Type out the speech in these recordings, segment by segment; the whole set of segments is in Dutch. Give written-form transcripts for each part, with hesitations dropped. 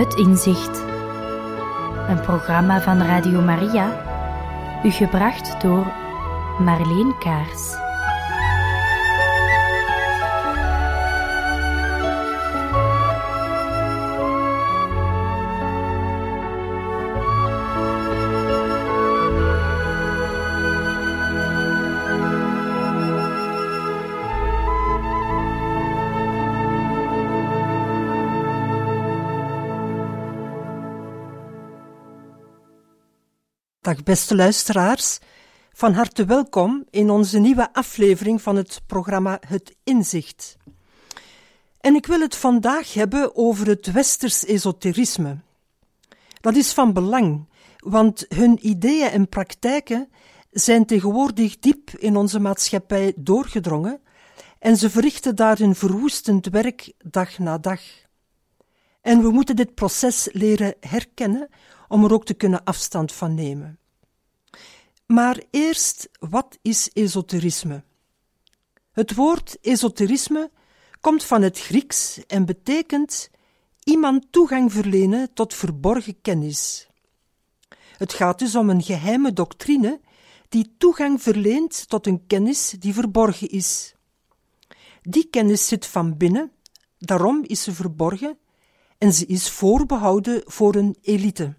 Het Inzicht. Een programma van Radio Maria, u gebracht door Marleen Kaars. Dag beste luisteraars, van harte welkom in onze nieuwe aflevering van het programma Het Inzicht. En ik wil het vandaag hebben over het westers esoterisme. Dat is van belang, want hun ideeën en praktijken zijn tegenwoordig diep in onze maatschappij doorgedrongen en ze verrichten daar hun verwoestend werk dag na dag. En we moeten dit proces leren herkennen om er ook te kunnen afstand van nemen. Maar eerst, wat is esoterisme? Het woord esoterisme komt van het Grieks en betekent iemand toegang verlenen tot verborgen kennis. Het gaat dus om een geheime doctrine die toegang verleent tot een kennis die verborgen is. Die kennis zit van binnen, daarom is ze verborgen en ze is voorbehouden voor een elite.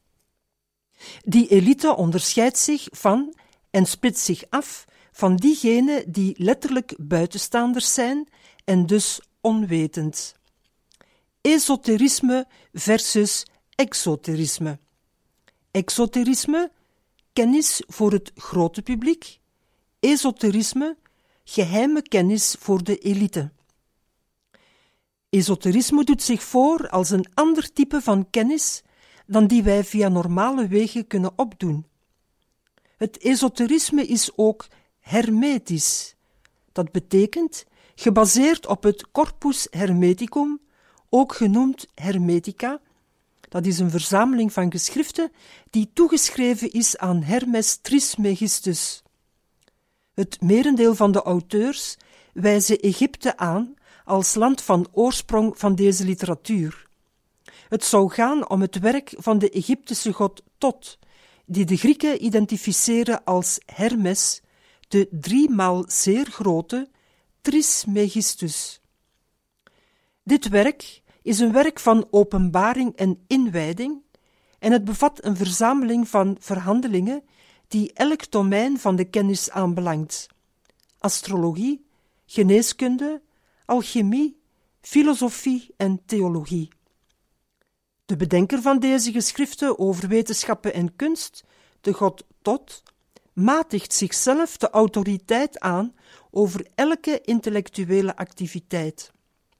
Die elite onderscheidt zich van en splitst zich af van diegenen die letterlijk buitenstaanders zijn en dus onwetend. Esoterisme versus exoterisme. Exoterisme, kennis voor het grote publiek. Esoterisme, geheime kennis voor de elite. Esoterisme doet zich voor als een ander type van kennis dan die wij via normale wegen kunnen opdoen. Het esoterisme is ook hermetisch. Dat betekent gebaseerd op het corpus hermeticum, ook genoemd Hermetica. Dat is een verzameling van geschriften die toegeschreven is aan Hermes Trismegistus. Het merendeel van de auteurs wijzen Egypte aan als land van oorsprong van deze literatuur. Het zou gaan om het werk van de Egyptische god Tot, die de Grieken identificeren als Hermes, de 3 maal zeer grote Trismegistus. Dit werk is een werk van openbaring en inwijding en het bevat een verzameling van verhandelingen die elk domein van de kennis aanbelangt: astrologie, geneeskunde, alchemie, filosofie en theologie. De bedenker van deze geschriften over wetenschappen en kunst, de god Tot, matigt zichzelf de autoriteit aan over elke intellectuele activiteit.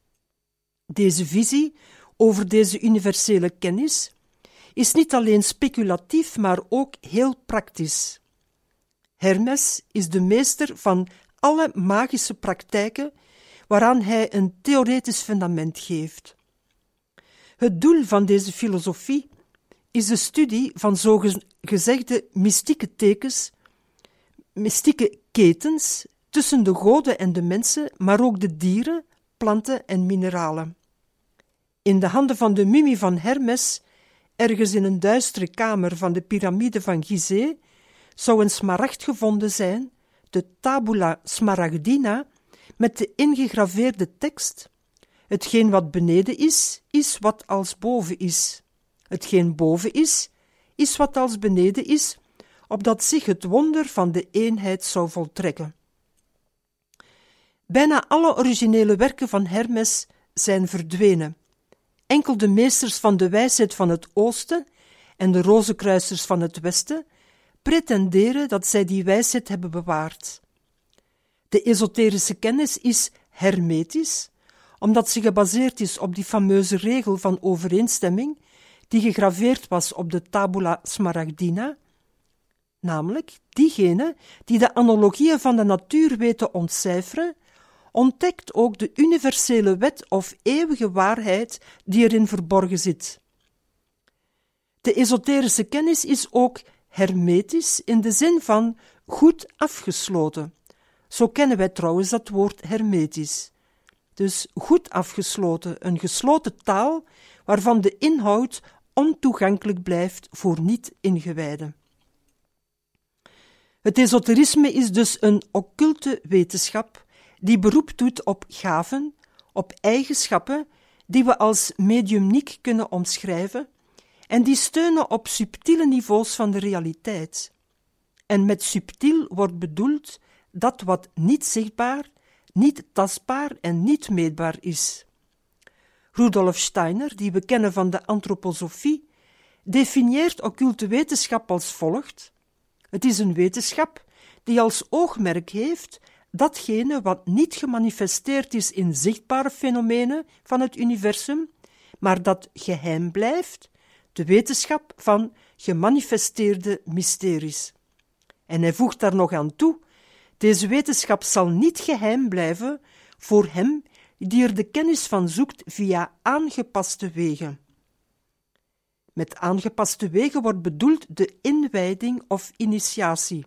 Deze visie over deze universele kennis is niet alleen speculatief, maar ook heel praktisch. Hermes is de meester van alle magische praktijken waaraan hij een theoretisch fundament geeft. Het doel van deze filosofie is de studie van zogezegde mystieke tekens, mystieke ketens tussen de goden en de mensen, maar ook de dieren, planten en mineralen. In de handen van de mummie van Hermes, ergens in een duistere kamer van de piramide van Gizeh, zou een smaragd gevonden zijn, de tabula smaragdina, met de ingegraveerde tekst: hetgeen wat beneden is, is wat als boven is. Hetgeen boven is, is wat als beneden is, opdat zich het wonder van de eenheid zou voltrekken. Bijna alle originele werken van Hermes zijn verdwenen. Enkel de meesters van de wijsheid van het oosten en de rozenkruisers van het westen pretenderen dat zij die wijsheid hebben bewaard. De esoterische kennis is hermetisch, omdat ze gebaseerd is op die fameuze regel van overeenstemming die gegraveerd was op de tabula smaragdina, namelijk diegene die de analogieën van de natuur weten ontcijferen, ontdekt ook de universele wet of eeuwige waarheid die erin verborgen zit. De esoterische kennis is ook hermetisch in de zin van goed afgesloten. Zo kennen wij trouwens dat woord hermetisch. dus goed afgesloten, een gesloten taal waarvan de inhoud ontoegankelijk blijft voor niet-ingewijden. Het esoterisme is dus een occulte wetenschap die beroep doet op gaven, op eigenschappen die we als mediumniek kunnen omschrijven en die steunen op subtiele niveaus van de realiteit. En met subtiel wordt bedoeld dat wat niet zichtbaar, niet tastbaar en niet meetbaar is. Rudolf Steiner, die we kennen van de antroposofie, definieert occulte wetenschap als volgt: het is een wetenschap die als oogmerk heeft datgene wat niet gemanifesteerd is in zichtbare fenomenen van het universum, maar dat geheim blijft, de wetenschap van gemanifesteerde mysteries. En hij voegt daar nog aan toe: deze wetenschap zal niet geheim blijven voor hem die er de kennis van zoekt via aangepaste wegen. Met aangepaste wegen wordt bedoeld de inwijding of initiatie.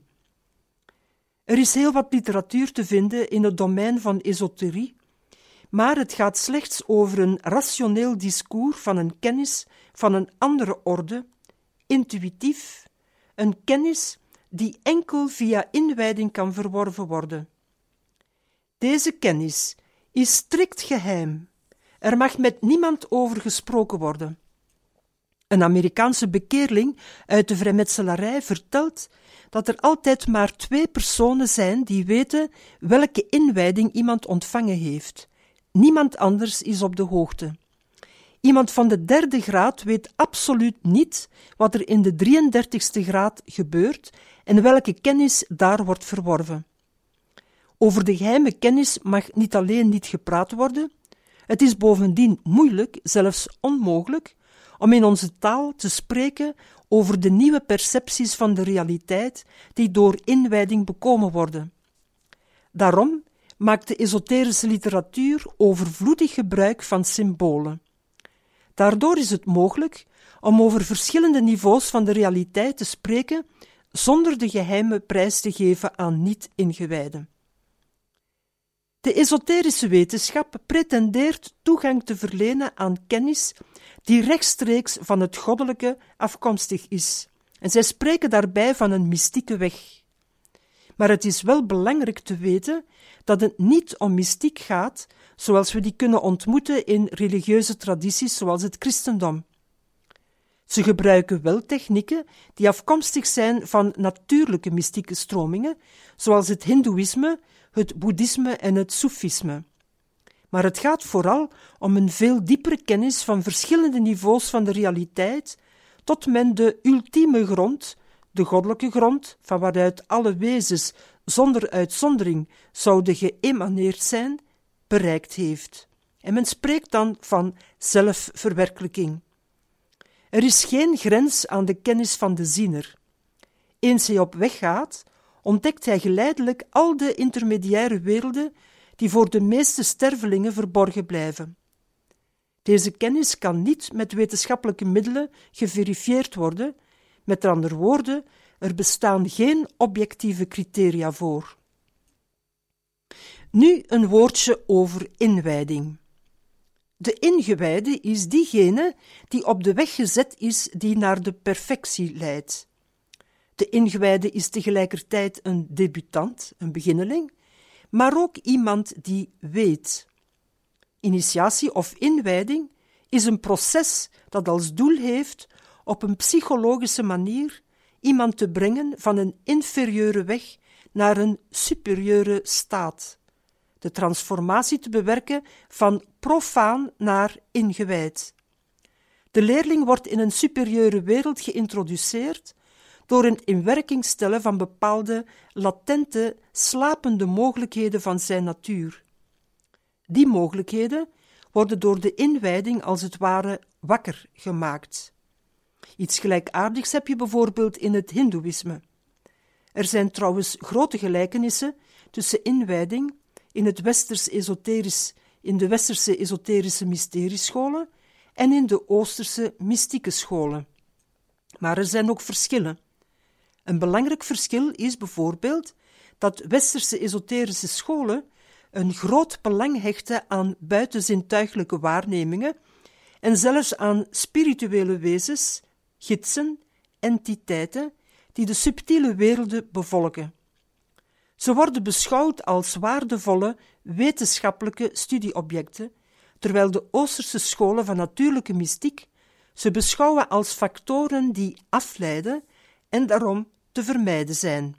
Er is heel wat literatuur te vinden in het domein van esoterie, maar het gaat slechts over een rationeel discours van een kennis van een andere orde, intuïtief, een kennis die enkel via inwijding kan verworven worden. Deze kennis is strikt geheim. Er mag met niemand over gesproken worden. Een Amerikaanse bekeerling uit de vrijmetselarij vertelt dat er altijd maar 2 personen zijn die weten welke inwijding iemand ontvangen heeft. Niemand anders is op de hoogte. Iemand van de 3e graad weet absoluut niet wat er in de 33e graad gebeurt en welke kennis daar wordt verworven. Over de geheime kennis mag niet alleen niet gepraat worden, het is bovendien moeilijk, zelfs onmogelijk, om in onze taal te spreken over de nieuwe percepties van de realiteit die door inwijding bekomen worden. Daarom maakt de esoterische literatuur overvloedig gebruik van symbolen. Daardoor is het mogelijk om over verschillende niveaus van de realiteit te spreken zonder de geheime prijs te geven aan niet-ingewijden. De esoterische wetenschap pretendeert toegang te verlenen aan kennis die rechtstreeks van het goddelijke afkomstig is, en zij spreken daarbij van een mystieke weg. Maar het is wel belangrijk te weten dat het niet om mystiek gaat, zoals we die kunnen ontmoeten in religieuze tradities zoals het christendom. Ze gebruiken wel technieken die afkomstig zijn van natuurlijke mystieke stromingen, zoals het hindoeïsme, het boeddhisme en het soefisme. Maar het gaat vooral om een veel diepere kennis van verschillende niveaus van de realiteit, tot men de ultieme grond, de goddelijke grond, van waaruit alle wezens zonder uitzondering zouden geëmaneerd zijn, bereikt heeft. En men spreekt dan van zelfverwerkelijking. Er is geen grens aan de kennis van de ziener. Eens hij op weg gaat, ontdekt hij geleidelijk al de intermediaire werelden die voor de meeste stervelingen verborgen blijven. Deze kennis kan niet met wetenschappelijke middelen geverifieerd worden, met andere woorden, er bestaan geen objectieve criteria voor. Nu een woordje over inwijding. De ingewijde is diegene die op de weg gezet is die naar de perfectie leidt. De ingewijde is tegelijkertijd een debutant, een beginneling, maar ook iemand die weet. Initiatie of inwijding is een proces dat als doel heeft op een psychologische manier iemand te brengen van een inferieure weg naar een superieure staat. De transformatie te bewerken van profaan naar ingewijd. De leerling wordt in een superieure wereld geïntroduceerd door een inwerking stellen van bepaalde latente, slapende mogelijkheden van zijn natuur. Die mogelijkheden worden door de inwijding als het ware wakker gemaakt. Iets gelijkaardigs heb je bijvoorbeeld in het hindoeïsme. Er zijn trouwens grote gelijkenissen tussen inwijding in de westerse esoterische mysteriescholen en in de oosterse mystieke scholen. Maar er zijn ook verschillen. Een belangrijk verschil is bijvoorbeeld dat westerse esoterische scholen een groot belang hechten aan buitenzintuiglijke waarnemingen en zelfs aan spirituele wezens, gidsen, entiteiten die de subtiele werelden bevolken. Ze worden beschouwd als waardevolle wetenschappelijke studieobjecten, terwijl de Oosterse scholen van natuurlijke mystiek ze beschouwen als factoren die afleiden en daarom te vermijden zijn.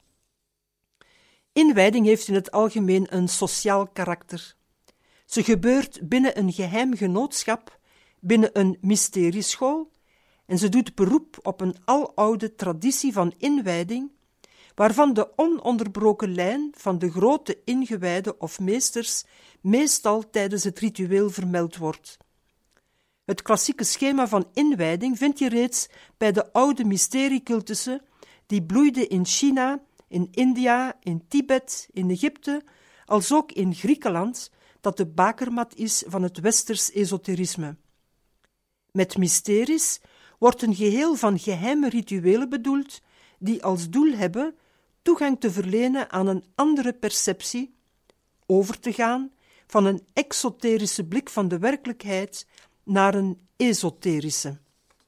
Inwijding heeft in het algemeen een sociaal karakter. Ze gebeurt binnen een geheim genootschap, binnen een mysterieschool, en ze doet beroep op een aloude traditie van inwijding, waarvan de ononderbroken lijn van de grote ingewijden of meesters meestal tijdens het ritueel vermeld wordt. Het klassieke schema van inwijding vind je reeds bij de oude mysteriecultussen die bloeiden in China, in India, in Tibet, in Egypte, als ook in Griekenland, dat de bakermat is van het westers esoterisme. Met mysteries wordt een geheel van geheime rituelen bedoeld die als doel hebben toegang te verlenen aan een andere perceptie, over te gaan van een exoterische blik van de werkelijkheid naar een esoterische.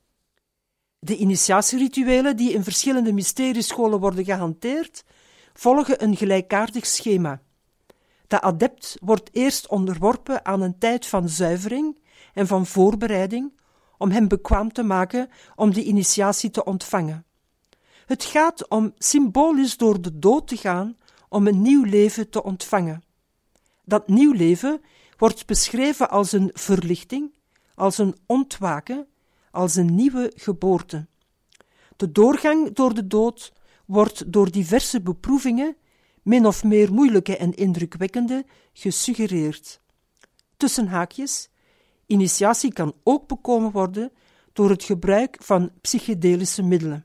De initiatierituelen die in verschillende mysteriescholen worden gehanteerd, volgen een gelijkaardig schema. De adept wordt eerst onderworpen aan een tijd van zuivering en van voorbereiding om hem bekwaam te maken om de initiatie te ontvangen. Het gaat om symbolisch door de dood te gaan om een nieuw leven te ontvangen. Dat nieuw leven wordt beschreven als een verlichting, als een ontwaken, als een nieuwe geboorte. De doorgang door de dood wordt door diverse beproevingen, min of meer moeilijke en indrukwekkende, gesuggereerd. Tussen haakjes, initiatie kan ook bekomen worden door het gebruik van psychedelische middelen.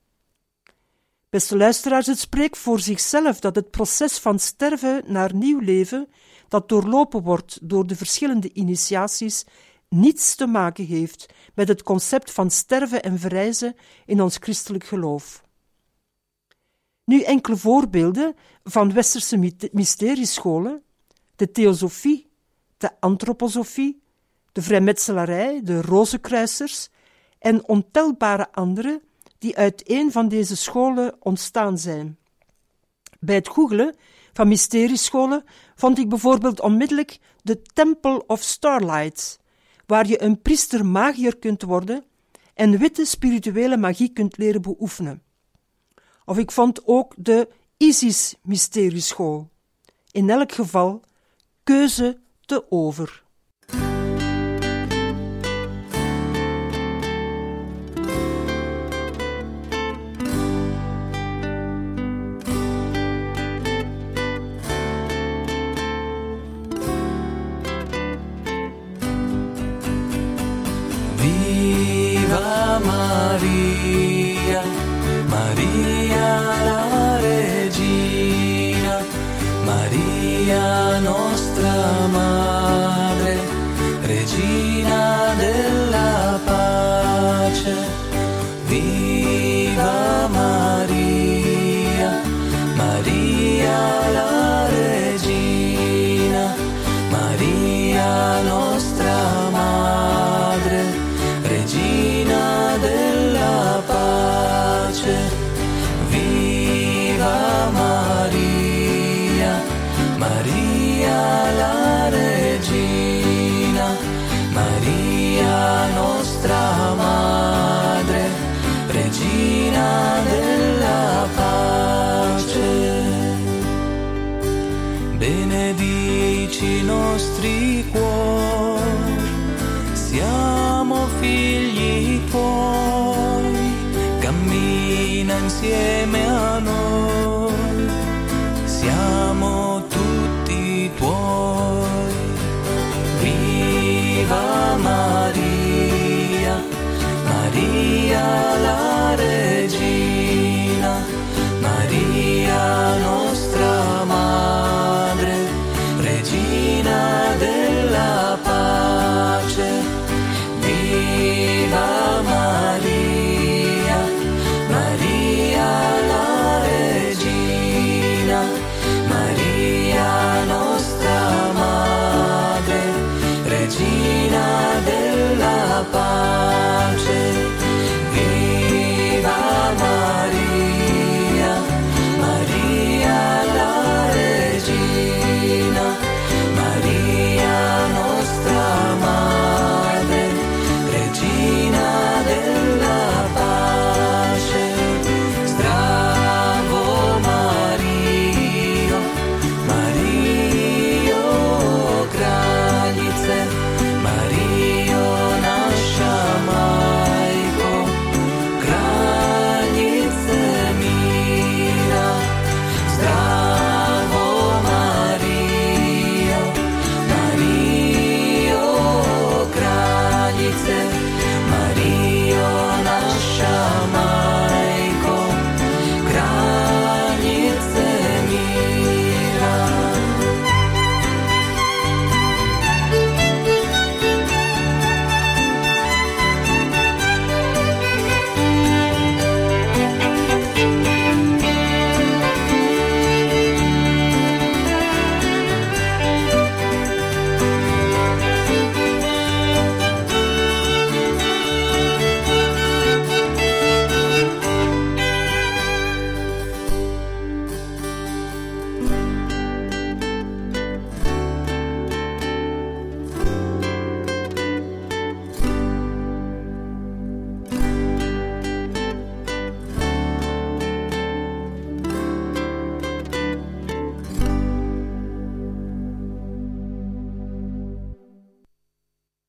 Beste luisteraars, het spreekt voor zichzelf dat het proces van sterven naar nieuw leven, dat doorlopen wordt door de verschillende initiaties, niets te maken heeft met het concept van sterven en verrijzen in ons christelijk geloof. Nu enkele voorbeelden van westerse mysteriescholen: de theosofie, de antroposofie, de vrijmetselarij, de rozenkruisers en ontelbare andere die uit een van deze scholen ontstaan zijn. Bij het googelen van mysteriescholen vond ik bijvoorbeeld onmiddellijk de Temple of Starlight, waar je een priester-magier kunt worden en witte spirituele magie kunt leren beoefenen. Of ik vond ook de Isis-mysterieschool. In elk geval, keuze te over. Viva Maria, Maria la Regina, Maria nostra Madre, Regina della Pace. Viva Maria, Maria la Regina, Maria nostra Madre, Regina della Pace. Viva Maria, Maria la Regina, Maria nostra Madre, Regina della Pace. Benedici i nostri cuori, siamo figli tuoi, cammina insieme a noi, siamo tutti tuoi. Viva Maria, Maria la Regina, Maria nostra Madre, Regina della Pace. Viva Maria, Maria la Regina, Maria nostra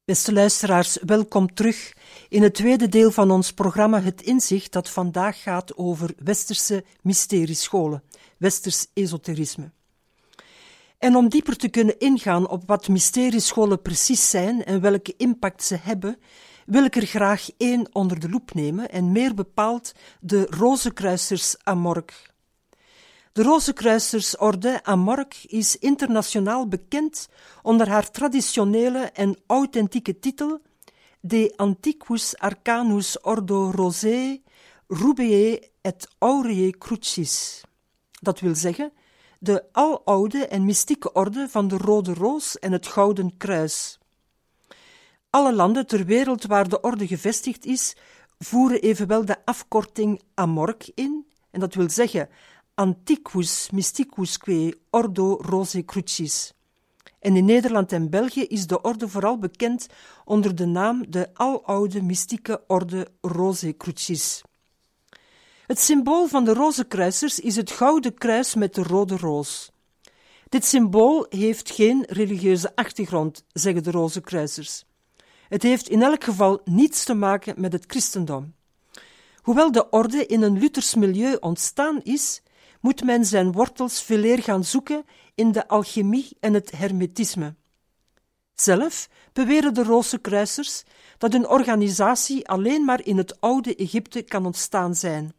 Beste luisteraars, welkom terug in het tweede deel van ons programma Het Inzicht, dat vandaag gaat over westerse mysteriescholen, westers esoterisme. En om dieper te kunnen ingaan op wat mysteriescholen precies zijn en welke impact ze hebben, wil ik er graag één onder de loep nemen en meer bepaald de Rozenkruisers Amorc. De Rozenkruisersorde Amorc is internationaal bekend onder haar traditionele en authentieke titel De Antiquus Arcanus Ordo Rosei Rubeae et Aureae Crucis. Dat wil zeggen, de aloude en mystieke orde van de Rode Roos en het Gouden Kruis. Alle landen ter wereld waar de orde gevestigd is, voeren evenwel de afkorting Amorc in, en dat wil zeggen Antiquus Mysticusque Ordo Rosei Crucis. En in Nederland en België is de orde vooral bekend onder de naam de aloude mystieke orde Rosei Crucis. Het symbool van de Rozenkruisers is het gouden kruis met de rode roos. Dit symbool heeft geen religieuze achtergrond, zeggen de Rozenkruisers. Het heeft in elk geval niets te maken met het christendom. Hoewel de orde in een Luthers milieu ontstaan is, moet men zijn wortels veeleer gaan zoeken in de alchemie en het hermetisme. Zelf beweren de Rozenkruisers dat een organisatie alleen maar in het oude Egypte kan ontstaan zijn.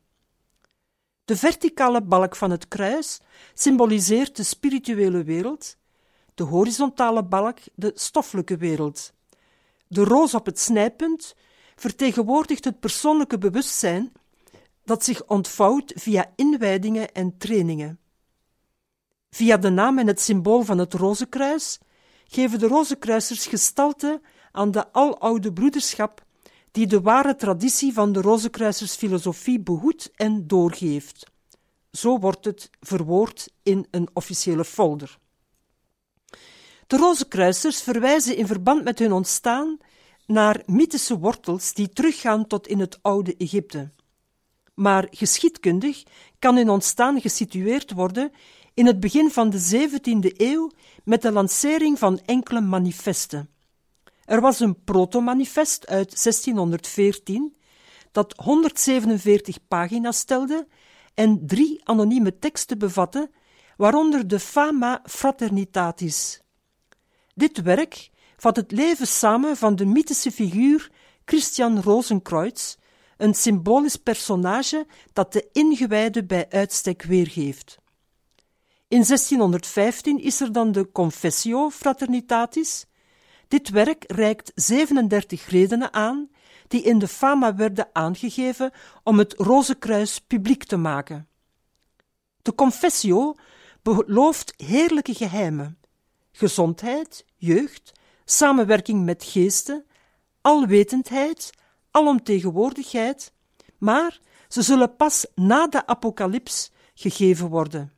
De verticale balk van het kruis symboliseert de spirituele wereld, de horizontale balk de stoffelijke wereld. De roos op het snijpunt vertegenwoordigt het persoonlijke bewustzijn dat zich ontvouwt via inwijdingen en trainingen. Via de naam en het symbool van het Rozenkruis geven de Rozenkruisers gestalte aan de aloude broederschap die de ware traditie van de Rozenkruisersfilosofie behoedt en doorgeeft. Zo wordt het verwoord in een officiële folder. De Rozenkruisers verwijzen in verband met hun ontstaan naar mythische wortels die teruggaan tot in het oude Egypte. Maar geschiedkundig kan hun ontstaan gesitueerd worden in het begin van de 17e eeuw met de lancering van enkele manifesten. Er was een proto-manifest uit 1614 dat 147 pagina's telde en 3 anonieme teksten bevatte, waaronder de Fama Fraternitatis. Dit werk vat het leven samen van de mythische figuur Christian Rozenkreuz, een symbolisch personage dat de ingewijde bij uitstek weergeeft. In 1615 is er dan de Confessio Fraternitatis. Dit werk reikt 37 redenen aan, die in de Fama werden aangegeven om het Rozenkruis publiek te maken. De Confessio belooft heerlijke geheimen: gezondheid, jeugd, samenwerking met geesten, alwetendheid, alomtegenwoordigheid, maar ze zullen pas na de apocalyps gegeven worden.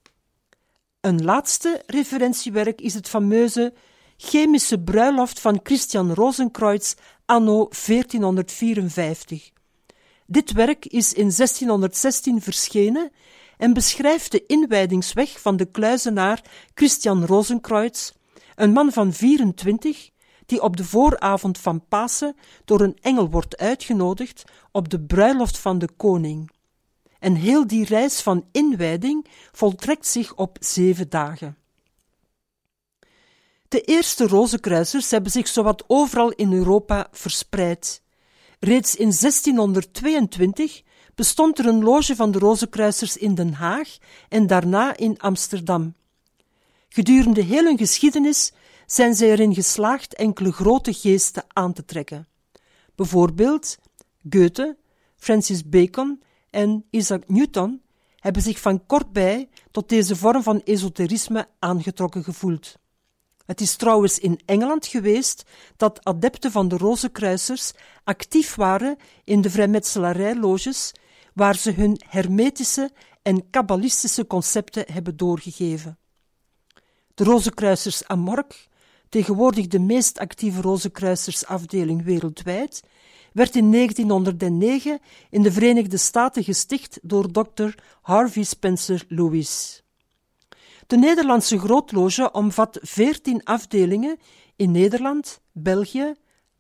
Een laatste referentiewerk is het fameuze Chemische bruiloft van Christian Rozenkreuz anno 1454. Dit werk is in 1616 verschenen en beschrijft de inwijdingsweg van de kluizenaar Christian Rozenkreuz, een man van 24, die op de vooravond van Pasen door een engel wordt uitgenodigd op de bruiloft van de koning. En heel die reis van inwijding voltrekt zich op 7 dagen. De eerste Rozenkruisers hebben zich zowat overal in Europa verspreid. Reeds in 1622 bestond er een loge van de Rozenkruisers in Den Haag en daarna in Amsterdam. Gedurende heel hun geschiedenis zijn zij erin geslaagd enkele grote geesten aan te trekken. Bijvoorbeeld Goethe, Francis Bacon en Isaac Newton hebben zich van kort bij tot deze vorm van esoterisme aangetrokken gevoeld. Het is trouwens in Engeland geweest dat adepten van de Rozenkruisers actief waren in de vrijmetselarijloges, waar ze hun hermetische en kabbalistische concepten hebben doorgegeven. De Rozenkruisers Amorc, tegenwoordig de meest actieve Rozenkruisersafdeling wereldwijd, werd in 1909 in de Verenigde Staten gesticht door Dr. Harvey Spencer Lewis. De Nederlandse grootloge omvat 14 afdelingen in Nederland, België,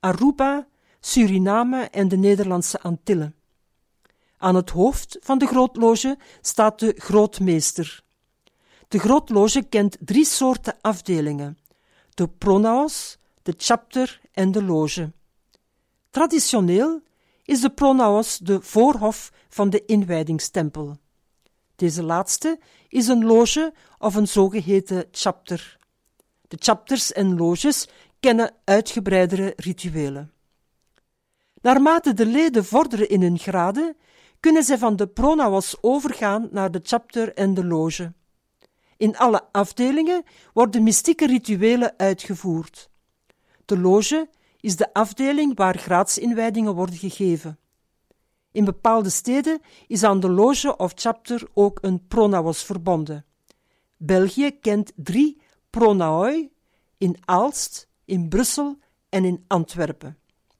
Aruba, Suriname en de Nederlandse Antillen. Aan het hoofd van de grootloge staat de grootmeester. De grootloge kent 3 soorten afdelingen: de pronaos, de chapter en de loge. Traditioneel is de pronaos de voorhof van de inwijdingstempel. Deze laatste is een loge of een zogeheten chapter. De chapters en loges kennen uitgebreidere rituelen. Naarmate de leden vorderen in hun graden, kunnen zij van de pronaos overgaan naar de chapter en de loge. In alle afdelingen worden mystieke rituelen uitgevoerd. De loge is de afdeling waar graadsinwijdingen worden gegeven. In bepaalde steden is aan de loge of chapter ook een pronaos verbonden. België kent 3 pronaoi in Aalst, in Brussel en in Antwerpen.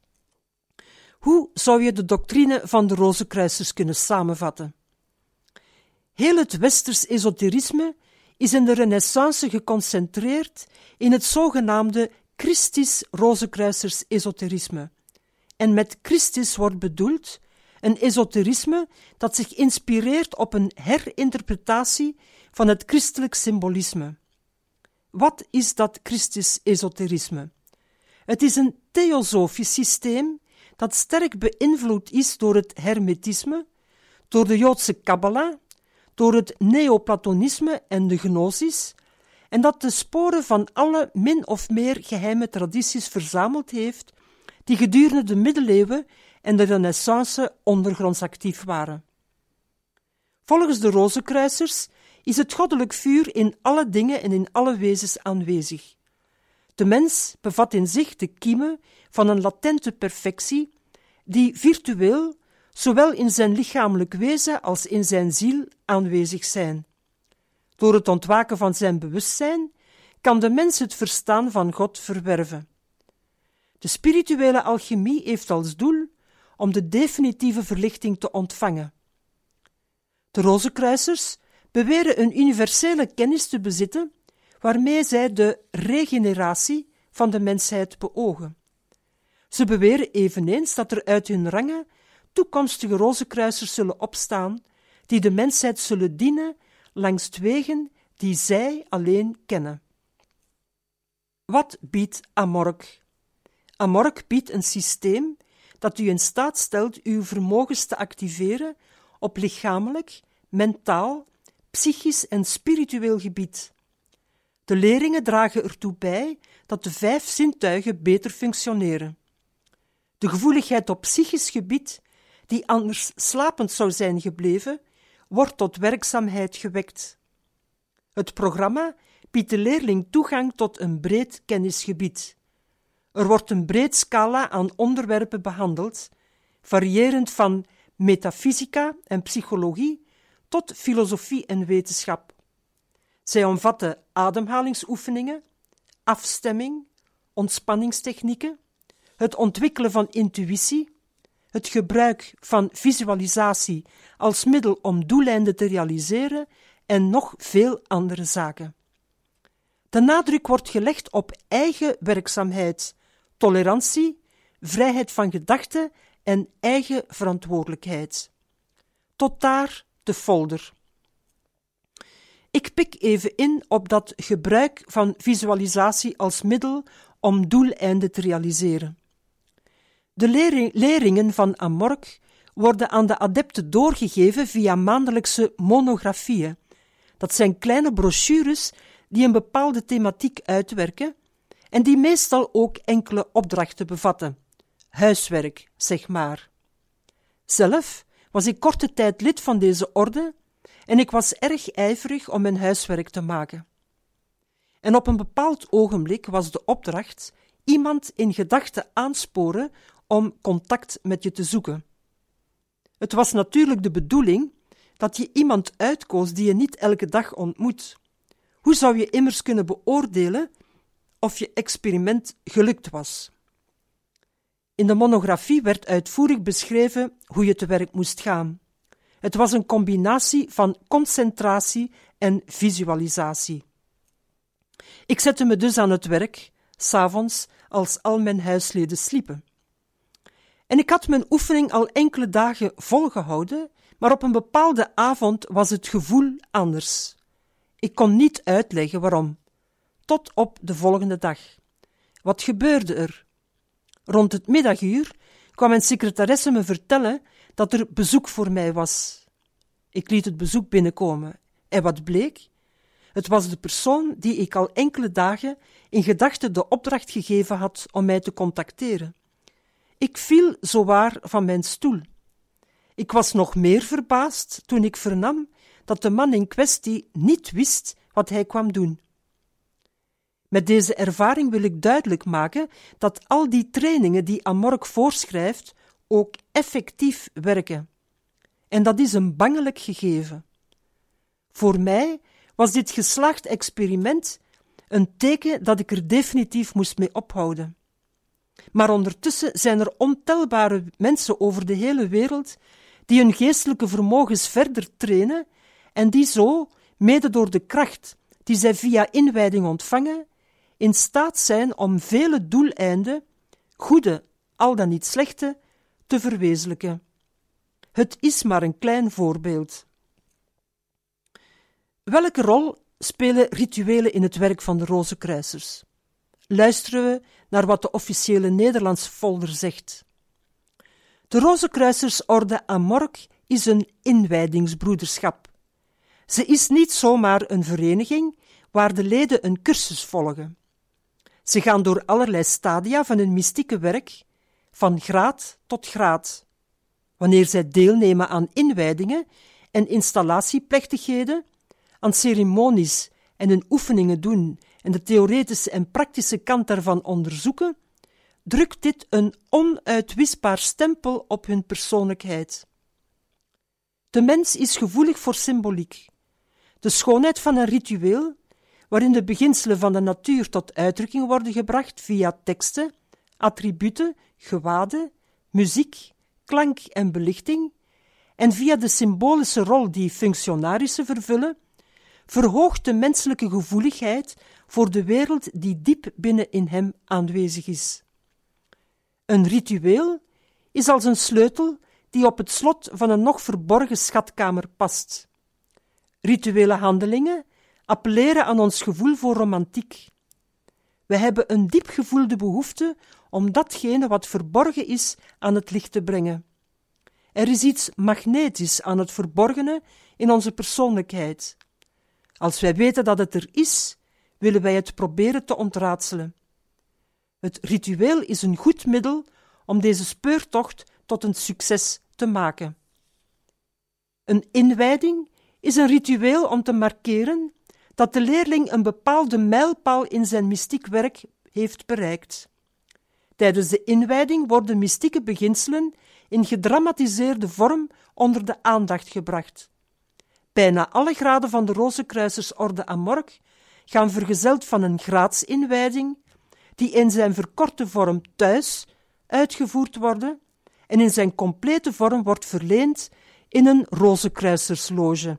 Hoe zou je de doctrine van de Rozenkruisers kunnen samenvatten? Heel het westers esoterisme is in de Renaissance geconcentreerd in het zogenaamde Christisch Rozenkruisers esoterisme. En met Christus wordt bedoeld een esoterisme dat zich inspireert op een herinterpretatie van het christelijk symbolisme. Wat is dat Christisch esoterisme? Het is een theosofisch systeem dat sterk beïnvloed is door het hermetisme, door de Joodse Kabbala, door het neoplatonisme en de gnosis, en dat de sporen van alle min of meer geheime tradities verzameld heeft die gedurende de middeleeuwen en de Renaissance ondergronds actief waren. Volgens de Rozenkruisers is het goddelijk vuur in alle dingen en in alle wezens aanwezig. De mens bevat in zich de kiemen van een latente perfectie die virtueel, zowel in zijn lichamelijk wezen als in zijn ziel, aanwezig zijn. Door het ontwaken van zijn bewustzijn kan de mens het verstaan van God verwerven. De spirituele alchemie heeft als doel om de definitieve verlichting te ontvangen. De Rozenkruisers beweren een universele kennis te bezitten waarmee zij de regeneratie van de mensheid beogen. Ze beweren eveneens dat er uit hun rangen toekomstige Rozenkruisers zullen opstaan die de mensheid zullen dienen langs wegen die zij alleen kennen. Wat biedt Amorg? Amorg biedt een systeem dat u in staat stelt uw vermogens te activeren op lichamelijk, mentaal, psychisch en spiritueel gebied. De leringen dragen ertoe bij dat de 5 zintuigen beter functioneren. De gevoeligheid op psychisch gebied, die anders slapend zou zijn gebleven, wordt tot werkzaamheid gewekt. Het programma biedt de leerling toegang tot een breed kennisgebied. Er wordt een breed scala aan onderwerpen behandeld, variërend van metafysica en psychologie tot filosofie en wetenschap. Zij omvatten ademhalingsoefeningen, afstemming, ontspanningstechnieken, het ontwikkelen van intuïtie, het gebruik van visualisatie als middel om doeleinden te realiseren en nog veel andere zaken. De nadruk wordt gelegd op eigen werkzaamheid, tolerantie, vrijheid van gedachten en eigen verantwoordelijkheid. Tot daar de folder. Ik pik even in op dat gebruik van visualisatie als middel om doeleinden te realiseren. De leringen van Amorg worden aan de adepten doorgegeven via maandelijkse monografieën. Dat zijn kleine brochures die een bepaalde thematiek uitwerken en die meestal ook enkele opdrachten bevatten. Huiswerk, zeg maar. Zelf was ik korte tijd lid van deze orde en ik was erg ijverig om mijn huiswerk te maken. En op een bepaald ogenblik was de opdracht iemand in gedachten aansporen om contact met je te zoeken. Het was natuurlijk de bedoeling dat je iemand uitkoos die je niet elke dag ontmoet. Hoe zou je immers kunnen beoordelen of je experiment gelukt was? In de monografie werd uitvoerig beschreven hoe je te werk moest gaan. Het was een combinatie van concentratie en visualisatie. Ik zette me dus aan het werk, s'avonds als al mijn huisleden sliepen. En ik had mijn oefening al enkele dagen volgehouden, maar op een bepaalde avond was het gevoel anders. Ik kon niet uitleggen waarom. Tot op de volgende dag. Wat gebeurde er? Rond het middaguur kwam mijn secretaresse me vertellen dat er bezoek voor mij was. Ik liet het bezoek binnenkomen. En wat bleek? Het was de persoon die ik al enkele dagen in gedachten de opdracht gegeven had om mij te contacteren. Ik viel zowaar van mijn stoel. Ik was nog meer verbaasd toen ik vernam dat de man in kwestie niet wist wat hij kwam doen. Met deze ervaring wil ik duidelijk maken dat al die trainingen die Amorg voorschrijft ook effectief werken. En dat is een bangelijk gegeven. Voor mij was dit geslaagd experiment een teken dat ik er definitief moest mee ophouden. Maar ondertussen zijn er ontelbare mensen over de hele wereld die hun geestelijke vermogens verder trainen en die zo, mede door de kracht die zij via inwijding ontvangen, in staat zijn om vele doeleinden, goede, al dan niet slechte, te verwezenlijken. Het is maar een klein voorbeeld. Welke rol spelen rituelen in het werk van de Rozenkruisers? Luisteren we naar wat de officiële Nederlandse folder zegt. De Rozenkruisersorde Amorg is een inwijdingsbroederschap. Ze is niet zomaar een vereniging waar de leden een cursus volgen. Ze gaan door allerlei stadia van hun mystieke werk, van graad tot graad. Wanneer zij deelnemen aan inwijdingen en installatieplechtigheden, aan ceremonies en hun oefeningen doen en de theoretische en praktische kant daarvan onderzoeken, drukt dit een onuitwisbaar stempel op hun persoonlijkheid. De mens is gevoelig voor symboliek. De schoonheid van een ritueel, waarin de beginselen van de natuur tot uitdrukking worden gebracht via teksten, attributen, gewaden, muziek, klank en belichting, en via de symbolische rol die functionarissen vervullen, verhoogt de menselijke gevoeligheid voor de wereld die diep binnen in hem aanwezig is. Een ritueel is als een sleutel die op het slot van een nog verborgen schatkamer past. Rituele handelingen appelleren aan ons gevoel voor romantiek. We hebben een diep gevoelde behoefte om datgene wat verborgen is aan het licht te brengen. Er is iets magnetisch aan het verborgene in onze persoonlijkheid. Als wij weten dat het er is, willen wij het proberen te ontraadselen. Het ritueel is een goed middel om deze speurtocht tot een succes te maken. Een inwijding is een ritueel om te markeren dat de leerling een bepaalde mijlpaal in zijn mystiek werk heeft bereikt. Tijdens de inwijding worden mystieke beginselen in gedramatiseerde vorm onder de aandacht gebracht. Bijna alle graden van de Rozenkruisersorde Amorg gaan vergezeld van een graadsinwijding, die in zijn verkorte vorm thuis uitgevoerd worden en in zijn complete vorm wordt verleend in een Rozenkruisersloge.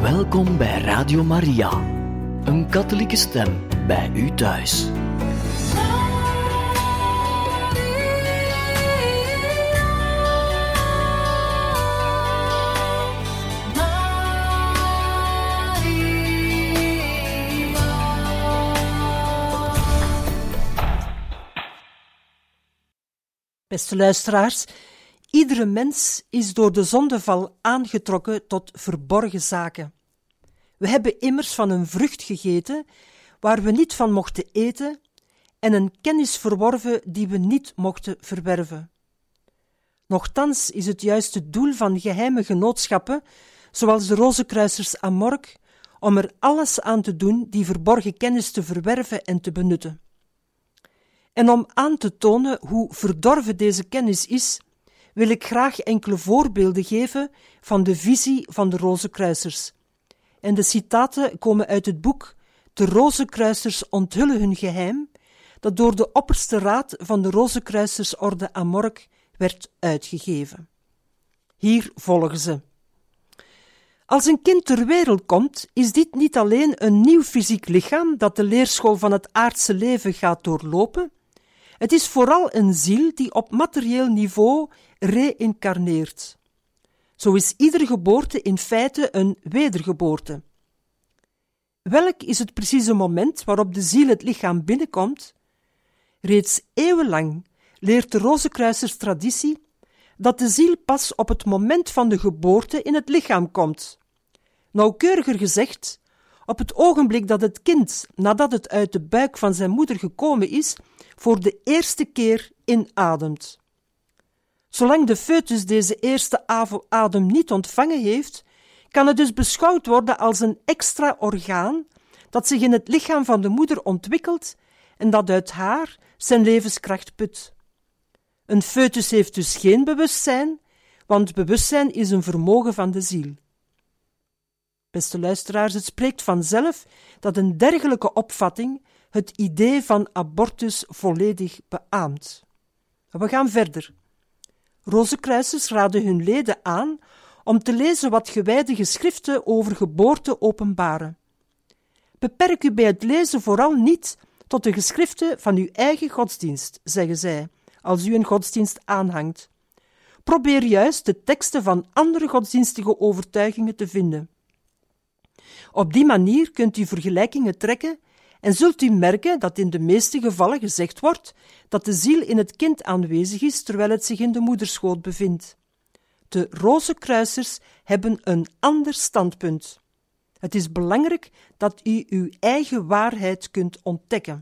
Welkom bij Radio Maria, een katholieke stem bij u thuis. Beste luisteraars, iedere mens is door de zondeval aangetrokken tot verborgen zaken. We hebben immers van een vrucht gegeten waar we niet van mochten eten en een kennis verworven die we niet mochten verwerven. Nochtans is het juist het doel van geheime genootschappen, zoals de Rozenkruisers Amorg, om er alles aan te doen die verborgen kennis te verwerven en te benutten. En om aan te tonen hoe verdorven deze kennis is, wil ik graag enkele voorbeelden geven van de visie van de Rozenkruisers. En de citaten komen uit het boek De Rozenkruisers onthullen hun geheim, dat door de opperste raad van de Rozenkruisersorde Amorg werd uitgegeven. Hier volgen ze. Als een kind ter wereld komt, is dit niet alleen een nieuw fysiek lichaam dat de leerschool van het aardse leven gaat doorlopen. Het is vooral een ziel die op materieel niveau reïncarneert. Zo is iedere geboorte in feite een wedergeboorte. Welk is het precieze moment waarop de ziel het lichaam binnenkomt? Reeds eeuwenlang leert de Rozenkruisers traditie dat de ziel pas op het moment van de geboorte in het lichaam komt. Nauwkeuriger gezegd, op het ogenblik dat het kind, nadat het uit de buik van zijn moeder gekomen is, voor de eerste keer inademt. Zolang de foetus deze eerste adem niet ontvangen heeft, kan het dus beschouwd worden als een extra orgaan dat zich in het lichaam van de moeder ontwikkelt en dat uit haar zijn levenskracht put. Een foetus heeft dus geen bewustzijn, want bewustzijn is een vermogen van de ziel. Beste luisteraars, het spreekt vanzelf dat een dergelijke opvatting het idee van abortus volledig beaamt. We gaan verder. Rozenkruisers raden hun leden aan om te lezen wat gewijde geschriften over geboorte openbaren. Beperk u bij het lezen vooral niet tot de geschriften van uw eigen godsdienst, zeggen zij, als u een godsdienst aanhangt. Probeer juist de teksten van andere godsdienstige overtuigingen te vinden. Op die manier kunt u vergelijkingen trekken en zult u merken dat in de meeste gevallen gezegd wordt dat de ziel in het kind aanwezig is terwijl het zich in de moederschoot bevindt. De Rozenkruisers hebben een ander standpunt. Het is belangrijk dat u uw eigen waarheid kunt ontdekken.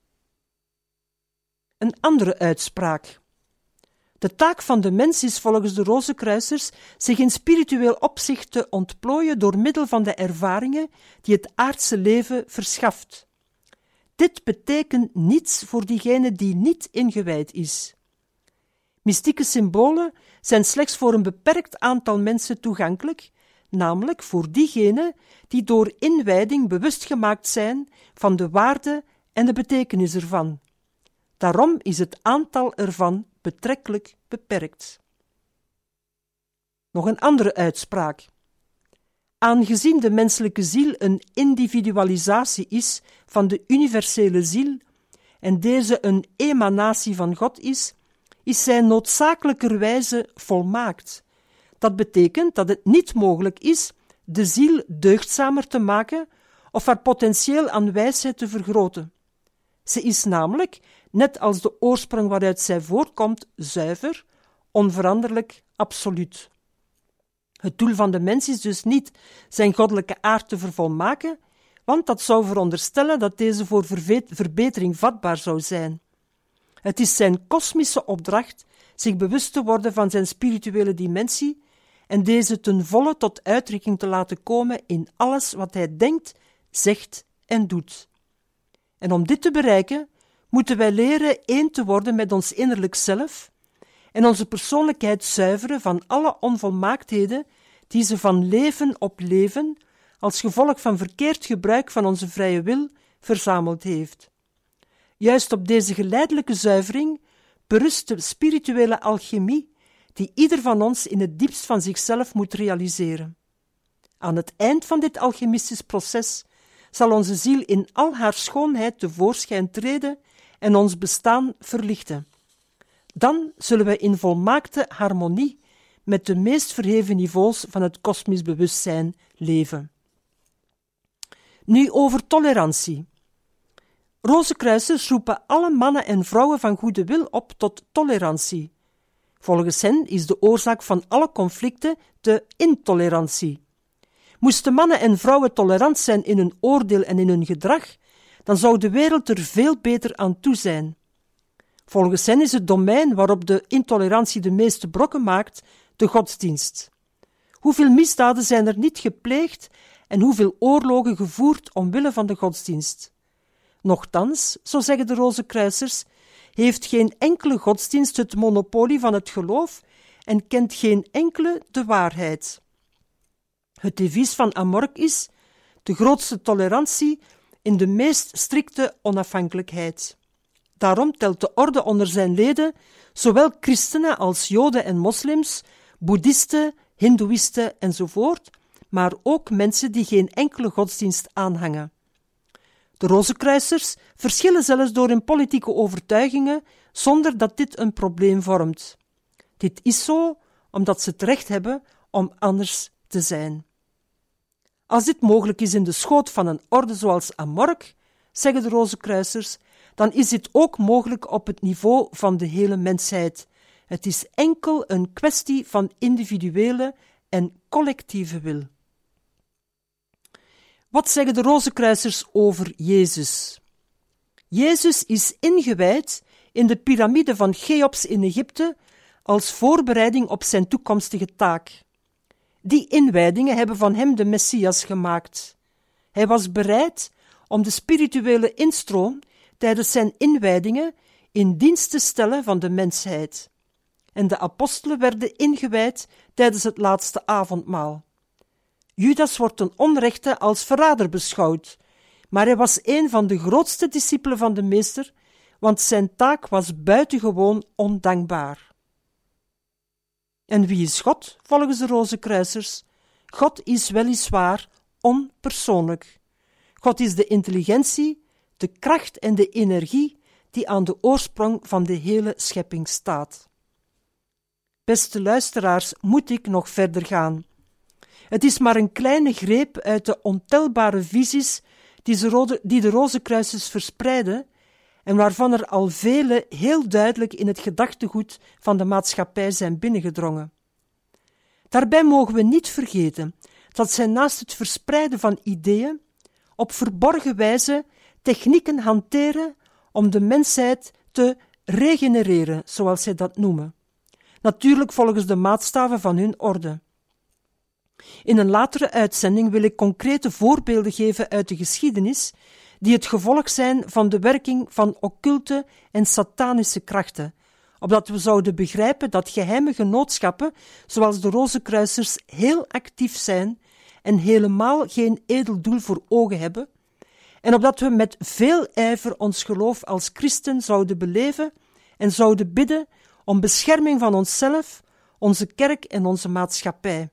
Een andere uitspraak. De taak van de mens is volgens de Rozenkruisers zich in spiritueel opzicht te ontplooien door middel van de ervaringen die het aardse leven verschaft. Dit betekent niets voor diegene die niet ingewijd is. Mystieke symbolen zijn slechts voor een beperkt aantal mensen toegankelijk, namelijk voor diegenen die door inwijding bewust gemaakt zijn van de waarde en de betekenis ervan. Daarom is het aantal ervan betrekkelijk beperkt. Nog een andere uitspraak. Aangezien de menselijke ziel een individualisatie is van de universele ziel en deze een emanatie van God is zij noodzakelijkerwijze volmaakt. Dat betekent dat het niet mogelijk is de ziel deugdzamer te maken of haar potentieel aan wijsheid te vergroten. Ze is namelijk, net als de oorsprong waaruit zij voortkomt, zuiver, onveranderlijk, absoluut. Het doel van de mens is dus niet zijn goddelijke aard te vervolmaken, want dat zou veronderstellen dat deze voor verbetering vatbaar zou zijn. Het is zijn kosmische opdracht zich bewust te worden van zijn spirituele dimensie en deze ten volle tot uitdrukking te laten komen in alles wat hij denkt, zegt en doet. En om dit te bereiken, moeten wij leren één te worden met ons innerlijk zelf en onze persoonlijkheid zuiveren van alle onvolmaaktheden die ze van leven op leven, als gevolg van verkeerd gebruik van onze vrije wil, verzameld heeft. Juist op deze geleidelijke zuivering berust de spirituele alchemie die ieder van ons in het diepst van zichzelf moet realiseren. Aan het eind van dit alchemistisch proces zal onze ziel in al haar schoonheid tevoorschijn treden en ons bestaan verlichten. Dan zullen wij in volmaakte harmonie met de meest verheven niveaus van het kosmisch bewustzijn leven. Nu over tolerantie. Rozenkruisers roepen alle mannen en vrouwen van goede wil op tot tolerantie. Volgens hen is de oorzaak van alle conflicten de intolerantie. Moesten mannen en vrouwen tolerant zijn in hun oordeel en in hun gedrag, dan zou de wereld er veel beter aan toe zijn. Volgens hen is het domein waarop de intolerantie de meeste brokken maakt, de godsdienst. Hoeveel misdaden zijn er niet gepleegd en hoeveel oorlogen gevoerd omwille van de godsdienst? Nochtans, zo zeggen de Rozenkruisers, heeft geen enkele godsdienst het monopolie van het geloof en kent geen enkele de waarheid. Het devies van Amorc is de grootste tolerantie in de meest strikte onafhankelijkheid. Daarom telt de orde onder zijn leden zowel christenen als joden en moslims, boeddhisten, hindoeïsten enzovoort, maar ook mensen die geen enkele godsdienst aanhangen. De Rozenkruisers verschillen zelfs door hun politieke overtuigingen zonder dat dit een probleem vormt. Dit is zo omdat ze het recht hebben om anders te zijn. Als dit mogelijk is in de schoot van een orde zoals Amorc, zeggen de Rozenkruisers, dan is dit ook mogelijk op het niveau van de hele mensheid. Het is enkel een kwestie van individuele en collectieve wil. Wat zeggen de Rozenkruisers over Jezus? Jezus is ingewijd in de piramide van Cheops in Egypte als voorbereiding op zijn toekomstige taak. Die inwijdingen hebben van hem de Messias gemaakt. Hij was bereid om de spirituele instroom tijdens zijn inwijdingen in dienst te stellen van de mensheid. En de apostelen werden ingewijd tijdens het laatste avondmaal. Judas wordt ten onrechte als verrader beschouwd, maar hij was een van de grootste discipelen van de meester, want zijn taak was buitengewoon ondankbaar. En wie is God, volgens de Rozenkruisers? God is weliswaar onpersoonlijk. God is de intelligentie, de kracht en de energie die aan de oorsprong van de hele schepping staat. Beste luisteraars, moet ik nog verder gaan. Het is maar een kleine greep uit de ontelbare visies die de Rozenkruisers verspreiden en waarvan er al vele heel duidelijk in het gedachtegoed van de maatschappij zijn binnengedrongen. Daarbij mogen we niet vergeten dat zij naast het verspreiden van ideeën op verborgen wijze technieken hanteren om de mensheid te regenereren, zoals zij dat noemen. Natuurlijk volgens de maatstaven van hun orde. In een latere uitzending wil ik concrete voorbeelden geven uit de geschiedenis die het gevolg zijn van de werking van occulte en satanische krachten, opdat we zouden begrijpen dat geheime genootschappen zoals de Rozenkruisers heel actief zijn en helemaal geen edel doel voor ogen hebben, en opdat we met veel ijver ons geloof als christen zouden beleven en zouden bidden om bescherming van onszelf, onze kerk en onze maatschappij.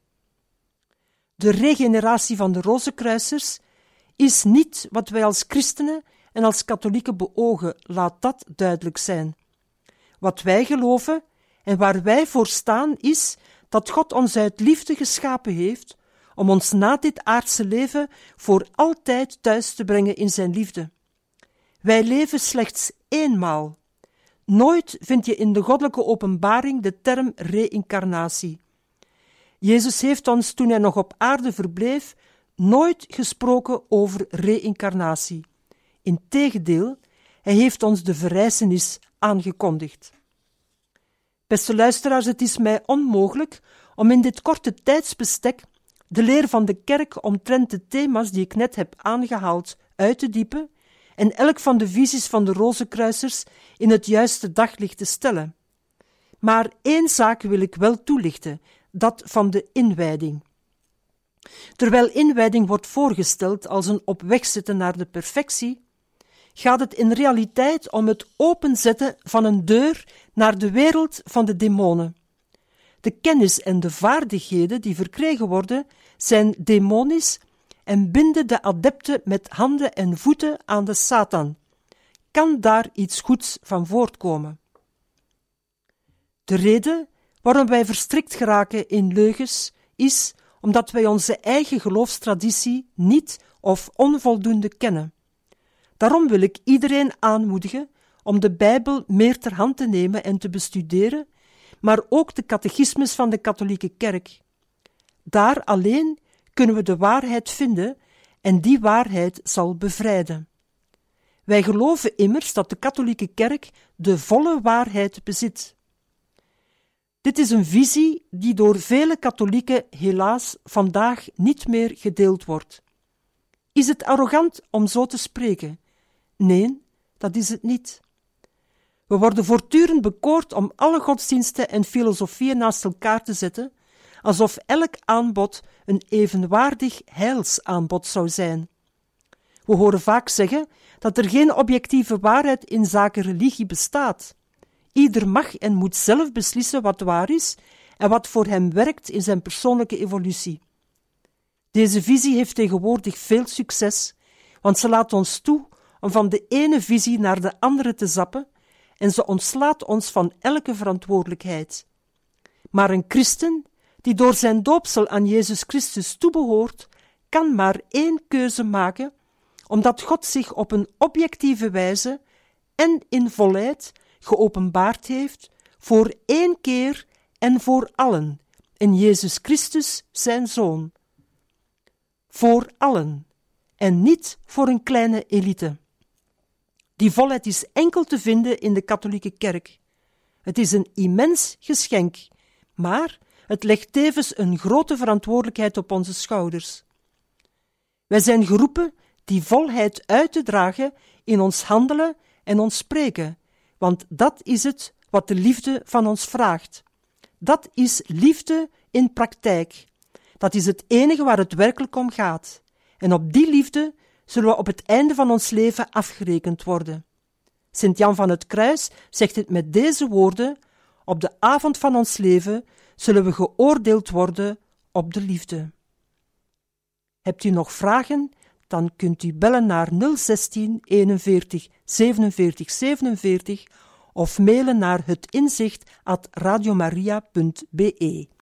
De regeneratie van de Rozenkruisers is niet wat wij als christenen en als katholieken beogen, laat dat duidelijk zijn. Wat wij geloven en waar wij voor staan is dat God ons uit liefde geschapen heeft om ons na dit aardse leven voor altijd thuis te brengen in zijn liefde. Wij leven slechts eenmaal. Nooit vind je in de goddelijke openbaring de term reïncarnatie. Jezus heeft ons, toen hij nog op aarde verbleef, nooit gesproken over reïncarnatie. Integendeel, hij heeft ons de verrijzenis aangekondigd. Beste luisteraars, het is mij onmogelijk om in dit korte tijdsbestek de leer van de kerk omtrent de thema's die ik net heb aangehaald uit te diepen en elk van de visies van de Rozenkruisers in het juiste daglicht te stellen. Maar één zaak wil ik wel toelichten, dat van de inwijding. Terwijl inwijding wordt voorgesteld als een op weg zetten naar de perfectie, gaat het in realiteit om het openzetten van een deur naar de wereld van de demonen. De kennis en de vaardigheden die verkregen worden, zijn demonisch en binden de adepten met handen en voeten aan de Satan. Kan daar iets goeds van voortkomen? De reden waarom wij verstrikt geraken in leugens is omdat wij onze eigen geloofstraditie niet of onvoldoende kennen. Daarom wil ik iedereen aanmoedigen om de Bijbel meer ter hand te nemen en te bestuderen, maar ook de catechismus van de katholieke kerk. Daar alleen kunnen we de waarheid vinden en die waarheid zal bevrijden. Wij geloven immers dat de katholieke kerk de volle waarheid bezit. Dit is een visie die door vele katholieken helaas vandaag niet meer gedeeld wordt. Is het arrogant om zo te spreken? Nee, dat is het niet. We worden voortdurend bekoord om alle godsdiensten en filosofieën naast elkaar te zetten, alsof elk aanbod een evenwaardig heilsaanbod zou zijn. We horen vaak zeggen dat er geen objectieve waarheid in zaken religie bestaat. Ieder mag en moet zelf beslissen wat waar is en wat voor hem werkt in zijn persoonlijke evolutie. Deze visie heeft tegenwoordig veel succes, want ze laat ons toe om van de ene visie naar de andere te zappen en ze ontslaat ons van elke verantwoordelijkheid. Maar een christen die door zijn doopsel aan Jezus Christus toebehoort, kan maar één keuze maken, omdat God zich op een objectieve wijze en in volheid geopenbaard heeft voor één keer en voor allen, in Jezus Christus zijn Zoon. Voor allen, en niet voor een kleine elite. Die volheid is enkel te vinden in de katholieke kerk. Het is een immens geschenk, maar het legt tevens een grote verantwoordelijkheid op onze schouders. Wij zijn geroepen die volheid uit te dragen in ons handelen en ons spreken, want dat is het wat de liefde van ons vraagt. Dat is liefde in praktijk. Dat is het enige waar het werkelijk om gaat. En op die liefde zullen we op het einde van ons leven afgerekend worden. Sint Jan van het Kruis zegt het met deze woorden: op de avond van ons leven zullen we geoordeeld worden op de liefde. Hebt u nog vragen? Dan kunt u bellen naar 016 41 47 47 of mailen naar hetinzicht@radiomaria.be.